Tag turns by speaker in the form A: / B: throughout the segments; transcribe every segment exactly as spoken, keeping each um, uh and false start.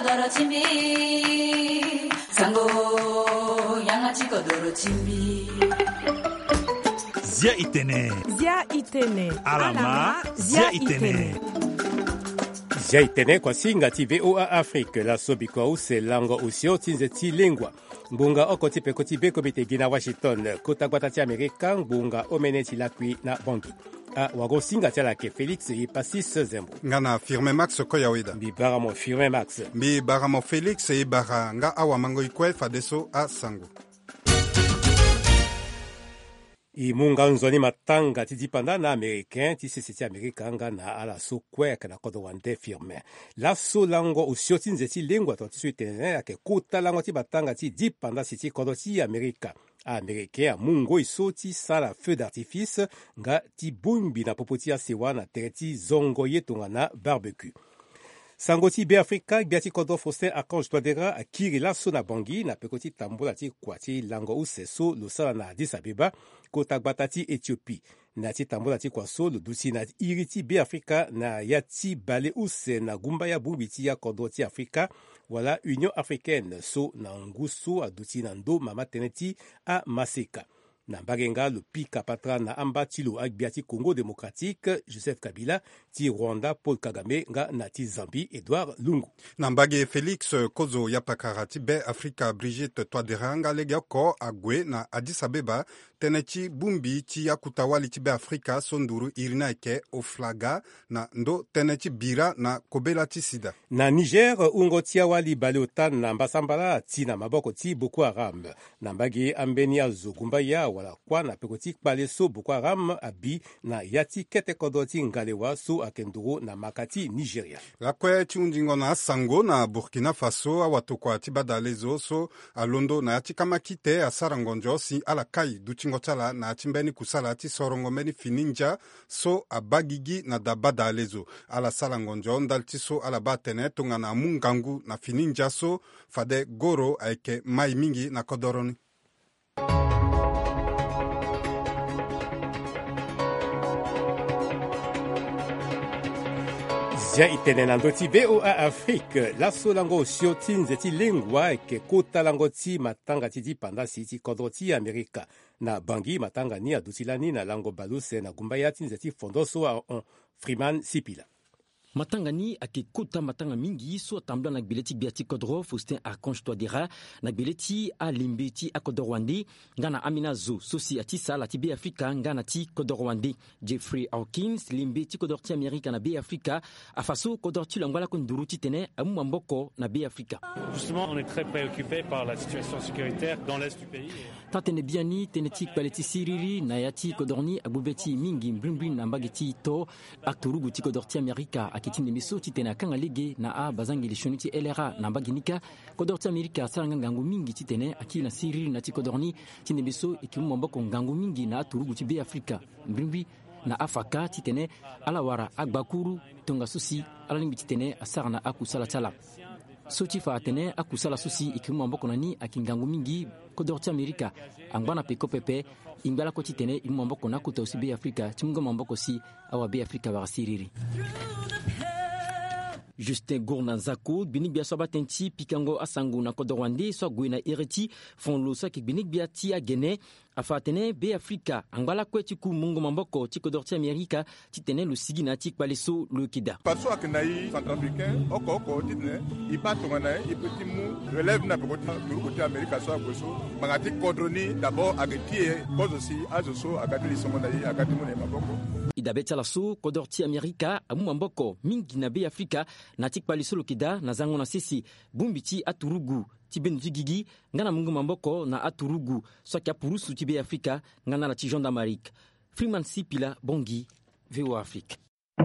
A: kodoro chimbi sango yangachi kodoro chimbi
B: Zia itene.
C: Zia itene.
B: Alama. Zia itene.
D: Zia itene kwa singa ti V O A Afrique. La sobikwa use lango usio tinze ti lingwa. Mbunga oko ti peko ti beko bite gina Washington. Kota gwata ti Amerika. Mbunga omene ti lakwi na bangi. A wago singa ti alake Felix e pasis zembo.
E: Ngana firme Max koyawida.
D: Bi baramo firme Max.
E: Bi baramo Felix e bara nga awa mango ikwe fadeso a sango.
D: I munga nzoni matanga ti dipanda na américain ti sisi ti américain nga na ala so kwek na kodo wande firme. La so lango usio ti nze ti lingua to ti so itene ake kuta lango ti batanga ti dipanda si ti kodo ti Amerika. Américain mungo iso ti sala feu d'artifice nga ti bumbi na popo ti asewa na tere ti zongo ye tonga na barbecue. Sango ti Be-Afrika, gbia ti kodo Faustin Archange Touadéra a kiri laso na bangi na peko ti tambola ti kwa ti lango use so lo sala na Addis Abeba kota gbata ti Ethiopie. Na ti tambola ti kwa so lo duti na iri ti Be-Afrika na ya ti bale use na gumba ya bumbi ti ya kodo ti Afrika wala Union Africaine so na nguso a duti na ndo mama tene ti a Maseka. Na mbagenga lo pika patra na amba ti lo agbia ti Congo démocratique Joseph Kabila ti Rwanda Paul Kagame nga na ti Zambie Edouard Lungu.
E: Na mbage Felix kozo yapakara ti Be-Afrika Brigitte Touadéra nga legia ko agwe na Addis Abeba tene ti bumbi ti yakutawali ti Be-Afrika sonduru irina eke oflaga na ndo tene ti bira na kobela ti sida.
D: Na Niger ungo ti awali bale otan na mbasambala ti na maboko ti Boko Haram. Na mbage ambeni azo gumba ya wala kwa na peko ti kpale so Boko Haram abi na yati kete kodo ti ngalewa so akenduro na makati Nigeria.
E: Lakwe ti undingo na sango na Burkina Faso awatokwa ti badalezo so alondo na yati kamakite asarangonjo si alakai duchingo chala na chimbeni kusala ti sorongo meni fininja so abagigi na da badalezo ala sarangonjo ndal ti so ala batene tonga na mungangu na fininja so fade goro aike mai mingi na kodoroni.
D: Zia itene na ndo ti V O A Afrique. Laso lango usio ti nze ti lingua eke kota lango ti matanga ti dipanda si ti kodro ti Amerika. Na bangi matanga ni aduti lani na lango baluse na gumba ya ti nze ti fondo so a on Freeman Sipila.
F: Matanga ni ake kota matanga mingi so tambla na gbeleti biati kodro Faustin Archange Touadéra na gbeleti a limbeti a kodorwandi ngana Amina Zo sosi ati sala ti Be-Afrika ngana ti kodorwandi Jeffrey Hawkins limbeti kodor ti Amerika na Be-Afrika a faso kodor ti langwala konduru ti tene amu mamboko na Be-Afrika.
G: Justement, on est très préoccupé par la situation sécuritaire dans l'est du pays.
F: Tatene biani tene ti kpaleti siriri na yati kodorni agbubeti mingi mblimblim na mbageti to aktorugu ti kodor ti Amerika akitinde miso ti tene akanga lege na a bazangi lishoni ti L R A na mbaginika kodor ti Amerika saranga ngangu mingi ti tene aki na siriri na ti kodorni tinde miso ikimu mamboko ngangu mingi na aturugu ti Be-Afrika mblimbi na afaka ti tene ala wara agbakuru tonga susi ala limbi ti tene asara na akusala tala soti fa tene akusala susi ikimu mamboko nani akingangu mingi kodor ti Amerika angbana peko pepe ingbala ko ti tene imu mamboko na kuta usi Be-Afrika timunga mamboko si awa Be-Afrika wara siriri. Justin Gournanzako binik bia soba tenti pikango asangu na kodorwande so gwena ereti fonlo so ki binik bia ti agene afatene Be-Afrika angbala kweti ku mungo mamboko ti kodor ti Amerika ti tene lo sigina ti kpaleso lo kida
H: paso akenai centrafricain oko oko ti ne ipa tonga na ipeti mu relève na peko ti Amerika so akoso mangati kodroni d'abord agetie kozo si azoso agati lisongo na yi agati mu ne maboko
F: idabeta la so kodor ti Amerika amu mamboko mingi na Be-Afrika na ti kpaliso lo kida na zango na sisi bumbi ti aturugu ti benu ti gigi ngana mungu mamboko na aturugu so kia purusu ti Be-Afrika ngana la ti gendarmerie. Freeman Sipila Bongi V O A Afrique.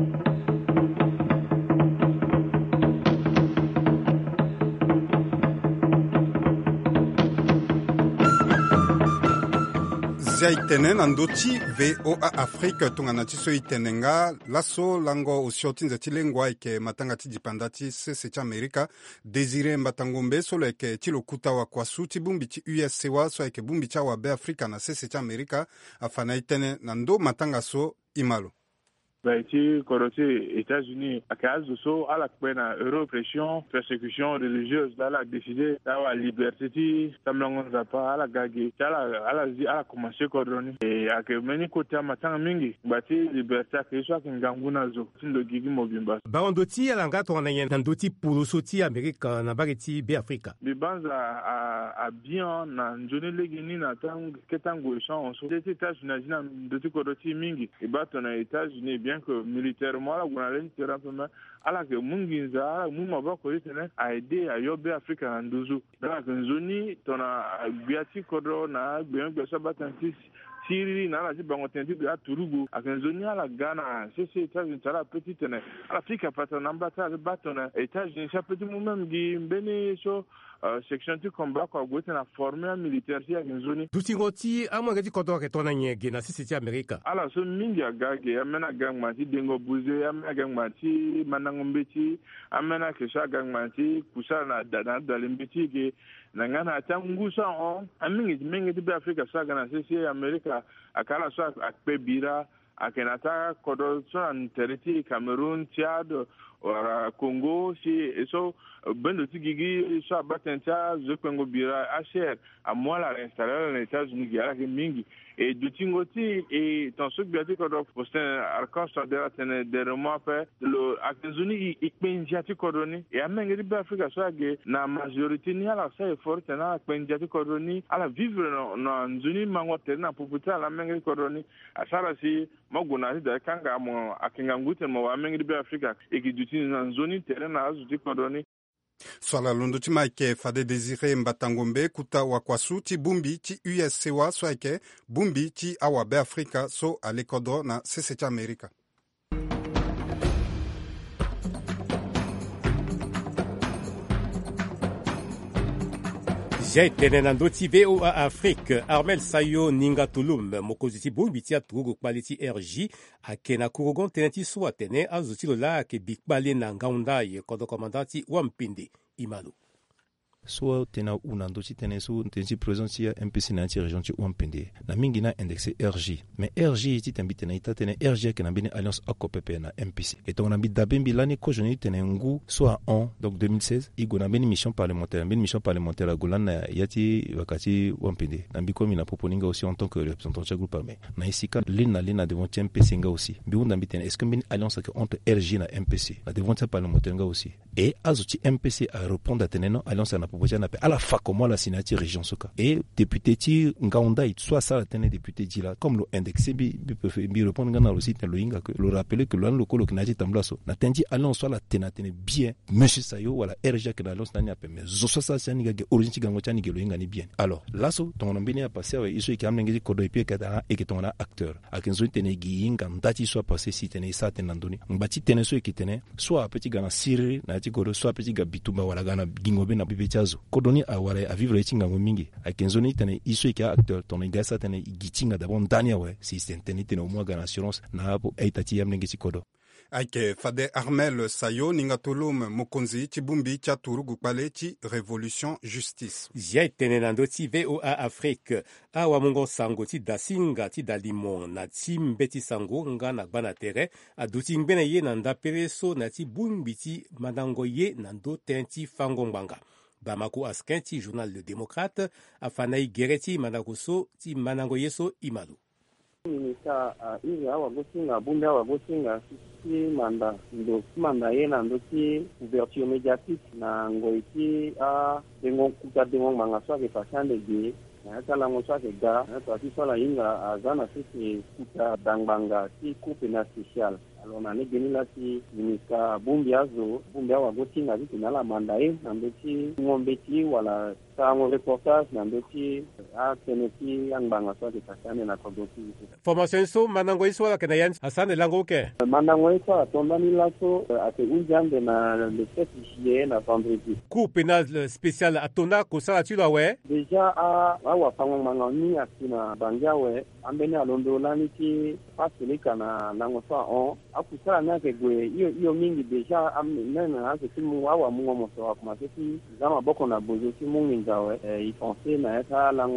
E: Zia itene na ndo ti V O A Afrique tonga na ti so itene nga laso lango usio ti nze ti lengua eke matanga ti dipanda ti sese ti Amerika Désiré Mbatangombe solo eke ti lo kuta wakuasu ti bumbi ti U S C wa so eke bumbi ti awa Be-Afrika na sese ti Amerika afana itene na ndo matanga so imalo.
C: baiti korote États-Unis akazo so ala kwena répression persécution religieuse dans la décider la liberté ti tamlongo zapa ala gagi ala ala zi ala commencer kodroni et ake meni kota matanga mingi bati liberté ke so kinganguna zo tindo gigi mobimba
D: ba ondoti ala ngato na yen ndoti pulosoti Amerika na bageti be Afrika
C: bibanza a a bien na njone legini na tang ketango champ so des États-Unis na ndoti kodoti mingi e bato na États-Unis bien que militairement la gunale terrain ala ke munginza ala muma bako itene a aider a yobe Afrika nduzu na nzoni tona biati kodro na bien que ça batantis Siri na la jibango tenti de Turugu akanzoni ala Ghana c'est États-Unis la petite ne Afrika patana mbata batona États-Unis ça petit moment gi mbene so section tu combat kwa gote na former militaire si akanzoni
D: dutingoti amwe ngati kodo ke tona nyege na sisi ti Amerika
C: ala so mingi agage amena gangmati dengo buze amena gangmati manangombeti amena kesha gangmati kusana dana dalimbeti ke nangana tangusa on amingi mingi ti Afrika saga na sisi Amerika akala so akpebira akenata kodo so anteriti Cameroon Tchad ora Congo si so bendo tigigi so abatenta zo Congo bira acher a moi la installer les États-Unis ya ke mingi et du tingoti et dans ce biati kodo poste arkansa de la tene de remo fait le États-Unis ikpenjati kodoni et amengi di Afrika so age na majorité ni ala sa effort na ikpenjati kodoni ala vivre na nzuni mangote na puputa la amengi kodoni asara si moguna da kanga mo akinga ngute mo amengi di Afrika et qui du na nzoni terrain na azuti kodoni
E: swala londo ti maike fade Désiré Mbatangombe kuta wakwasu ti bumbi ti U S C wa so ake bumbi ti awa be Afrika so alekodro na sese ti Amerika.
D: J'ai tene na ndoti V O A Afrique Armel Sayo Ninga Tulum mokozi ti bumbi ti aturugu kpali ti R J ake na kurugon tene ti so atene azuti lo la ake bikpali na ngaunda ye kodo komandati Wampinde Imalu.
I: soit tena una ndoti tene so tensi présence ya M P C na ti région ti Wampende na mingi na indexé R J mais R J ti tembi tena ita tene R J ke na bini alliance akopepe na M P C et on a bi dabembi lani ko joni tene ngu soit en donc deux mille seize igo na bini mission parlementaire bini mission parlementaire a golan na yati wakati Wampende na bi komi na proponinga aussi en tant que représentant de groupe armé na isika lina lina devant M P C nga aussi bi wunda bi tene est-ce que bini alliance que entre R J na M P C na devant parlementaire nga aussi et azuti M P C a répondre à tene non alliance na proposition na à la fois comme la signature région soka et député ti ngaonda soit ça la tene député dit là comme le indexé bi bi bi répondre ngana aussi ten loinga que le rappeler que l'an lokolo que nati tamblaso na tendi allons soit la tena tene bien monsieur Sayo wala R J que na allons nani ape mais zo ça ça ni ga origine ti gango tani geloinga ni bien alors là so ton mbini a passé ouais iso ki amnengi kodo epie kada et que ton acteur akenzo tene gi inga ndati soit passé si tene ça tenandoni mbati tene so ki tene soit petit gana siri na ti kodo soit petit ga bitumba wala gana gingobe na bibechazo doni a wale a vivre itinga mingi a kenzoni tene iso ki acteur ton ingasa tene gitinga d'abord ndania we si tene tene au moins gana assurance na hapo eitati yamnengi sikodo
E: Aike fade Armel Sayo Ninga Tulum mokonzi ti bumbi ti aturugu kpale ti Révolution Justice.
D: J'ai tene na ndoti V O A Afrique awa mongo sango ti dasinga ti dalimon na ti mbeti sango nga na gbana tere aduti ngbene ye na ndapere so na ti bumbi ti mandango ye na ndo tenti fango ngbanga. Bamako Askinti, journal Le Démocrate, Afanaï Gereti, Managoso, Ti Manangoyeso, Imalu.
J: Minister ili awa gosinga bumbi awa gosinga si manda ndo manda ye na ndo ti couverture médiatique na ngoiti a dengo kuta dengo manga so ke pasande ge na kala ngo so ke ga na to ti so la inga azana si kuta dangbanga ti coupe na spécial. Alors na ne geni la ti minister bumbi azo bumbi awa gosinga ti na la manda ye na ndo ti ngombe ti wala sango reportage na ndo ti a teneti angbanga so ke pasande na kodoti.
D: Formation so manango iso la kena yan asane lango ke.
J: Manango iso atondani laso ate unjande na le sept juillet na vendredi.
D: Cour pénal spécial atona ko sala tu la we.
J: Déjà a awa pango mangani akina banja we ambene alondo lani ti paselika na lango so on akusala na ke gwe iyo iyo mingi déjà amena ase timu awa mungo mo so akuma ti zama boko na bozo ti mungi ngawe e ifonse na eta lango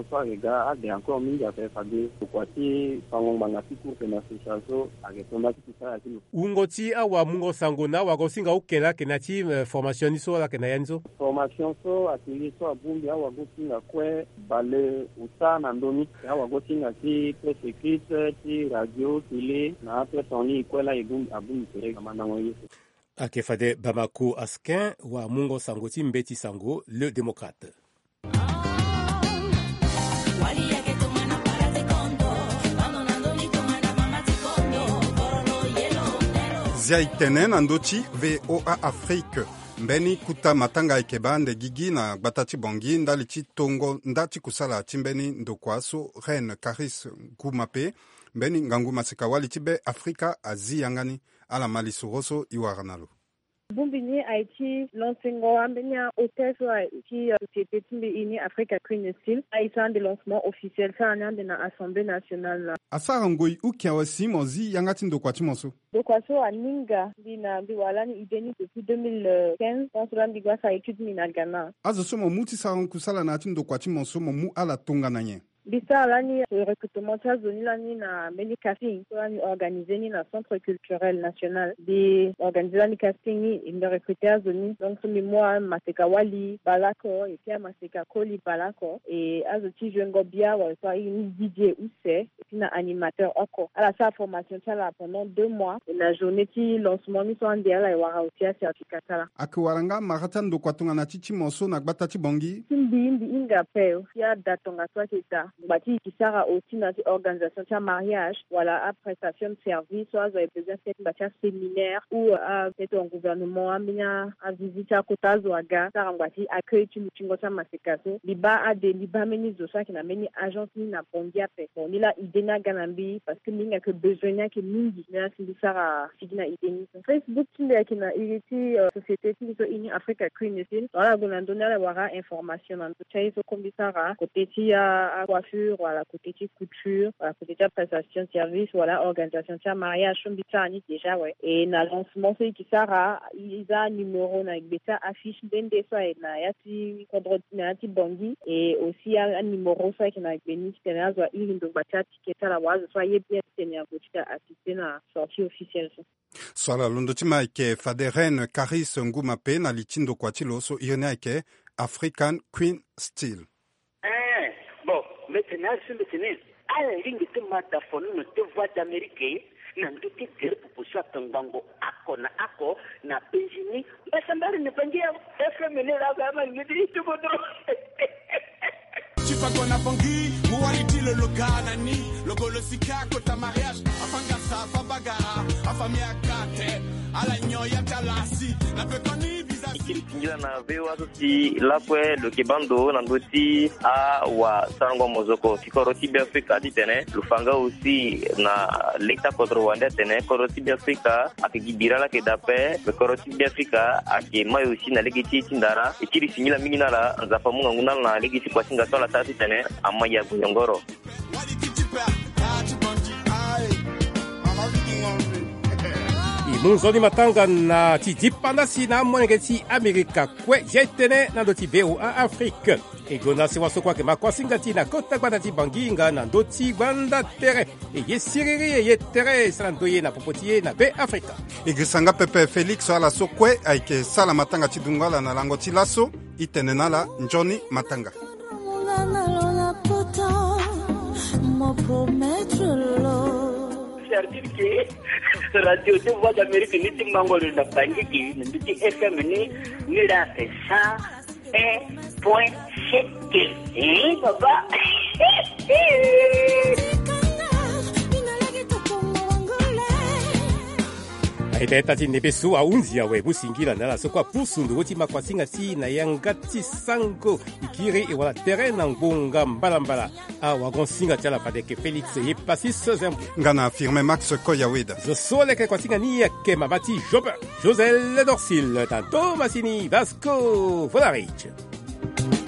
J: so ga ade encore mingi ape fade kwati pango bangati cour de association agetonda kitisa kilo
D: ungoti awa mungo sango na wa gosinga ukela kenati uh, formation so la kenayanzo
J: formation so atelier so abumbi awa gosinga kwe bale usana ndoni awa gosinga ki presse écrite ti radio télé na presse en ligne kwela igum abumbi tere manango yeso
D: akefade Bamako Askin wa mungo sango ti mbeti sango le démocrate.
E: Zia itene na ndoti V O A Afrique mbeni kuta matanga ikeba nde gigi na gbatati bongi ndali ti tongo ndati kusala ti mbeni ndokwaso Reine Caris Gumape mbeni ngangu masika wali ti be Afrika azi yangani ala malisu roso iwaranalo.
K: Bumbini Haïti, l'enseignement ambenia hôtesse qui société Timbi ini Africa Queen Steel a été un des lancements officiels ça en de la Assemblée nationale.
E: Asa ngoi ukia wasi mozi yangati ndokwati monso.
K: Ndokwaso aninga dina biwalani ideni depuis deux mille quinze dans cela ndigwa sa étude mina Ghana.
E: Azo somo muti sa kusala na ati ndokwati monso mu ala tonga nanye.
K: Bisa lani recrutement cha zoni lani na meni casting lani organisé ni na centre culturel national di organisé ni casting ni in recruter zoni donc sumi moi Maseka Wali Balako et puis Maseka Koli Balako et azoti jengo bia wa so ni D J use et na animateur oko ala sa formation cha la pendant deux mois et la journée ti lancement ni so andia la wara otia certificat la
E: akwaranga maratan do kwatunga na chichi moso na gbatati bongi
K: timbi indi inga peo ya datonga so kita bati kisara aussi na organisation de mariage voilà à prestation de service soit avez besoin de faire un séminaire ou à peut-être un gouvernement amina à visiter à Kota Zoaga ça ngwati accueil tu mutingo sa masekaso liba a des liba meni zo ça qui na meni agence ni na bondia pe bon ni la idena ganambi parce que minga que besoin que mingi na sindisara signa ideni Facebook tinde qui na iriti société qui so ini Africa Queen Steel voilà gonandona la wara information en tout cas so commissara côté ti à coiffure voilà côté de couture voilà côté de prestation de service voilà organisation de mariage chombitani déjà ouais et na lancement c'est qui sera il a numéro na beta affiche bende so et na yati quadrotinati bongi et aussi un numéro ça qui na beni tena zo ili ndo bata ticket la wazo so ye bien tena botika assister na sortie officielle
E: swala londo tima ke Faderen Caris Ngumape na litindo kwatilo so irene ke African Queen Steel.
L: Maintenant, je me tenais à la ligne de mataphone, nous te voix d'Amérique, nous te dire pour ça, ton bango, ako na ako, na pensioni, mais ça m'a rien de dire, F M N la gamme, me dit tout bon.
M: Tu vas qu'on a bangi, moualiti le loganani, le golosika, kota mariage, afangasa, afabagara, afamia kate, ala nyoya talasi, la pekoni,
N: Kila na vewa sosi lakwe lo kibando na ndoti a wa sango mozoko kikoroti bi Afrika ditene lufanga aussi na lekta kodro wande tene koroti bi Afrika akigibira la kedape koroti bi Afrika akemayo aussi na legiti tindara ikiri sinyila mingina la nzafa munga nguna na legiti kwa singa tola tatu tene amaya buyongoro
D: munzoni matanga na ti dipanda si na mwenge ti Amerika kwe jetene na do ti V O A Afrique e gona se waso kwa ke makwasinga ti na kota kwa na ti banginga na do ti banda tere e ye siriri e ye tere sandoye na popotie na be Afrika
E: e gisanga pepe Felix ala so kwe aike sala matanga ti dungala na lango ti laso itene na la njoni matanga
L: Radio de voix d'Amérique ni ti mangolo na bangiki ni ti F M ni ni la ça un point sept eh baba
D: aiteta ti nebesu aunzi awe busingila na la sokwa pusundu woti makwasinga ti na yangati sango ikiri e wala terrain na ngonga mbalambala a wagonsinga ti ala padeke Felix ye pasis zembu
E: ngana affirme Max Koyaweda
D: zo sole ke kwasinga ni ke mabati Jober Josel Dorsil tanto Masini Vasco Volarich